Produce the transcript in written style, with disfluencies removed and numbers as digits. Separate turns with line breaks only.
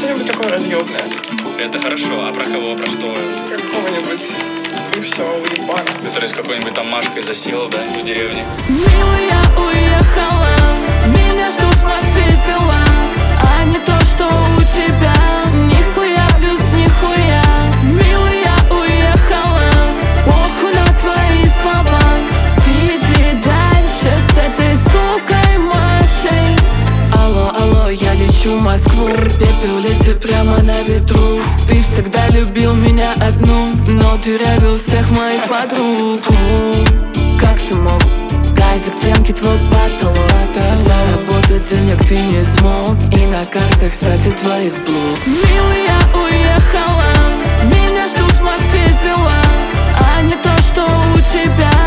что-нибудь такое разъемное.
Это хорошо, а про кого, про что?
Про какого-нибудь бывшего уебана,
Который с какой-нибудь там Машкой засел, да, в деревне.
Милая уехала, меня ждут в Москве дела, а не то, что у тебя. Нихуя плюс нихуя. Милая уехала, похуй на твои слова. Сиди дальше с этой сукой Машей. Алло, алло, я лечу в Москву. Пепел летит прямо на ветру. Ты всегда любил меня одну, но ты ревел всех моих подруг. Как ты мог? Газик, стенки, твой потолок. Заработать денег ты не смог, и на картах, кстати, твоих блок. Милая уехала, меня ждут в Москве дела, а не то, что у тебя.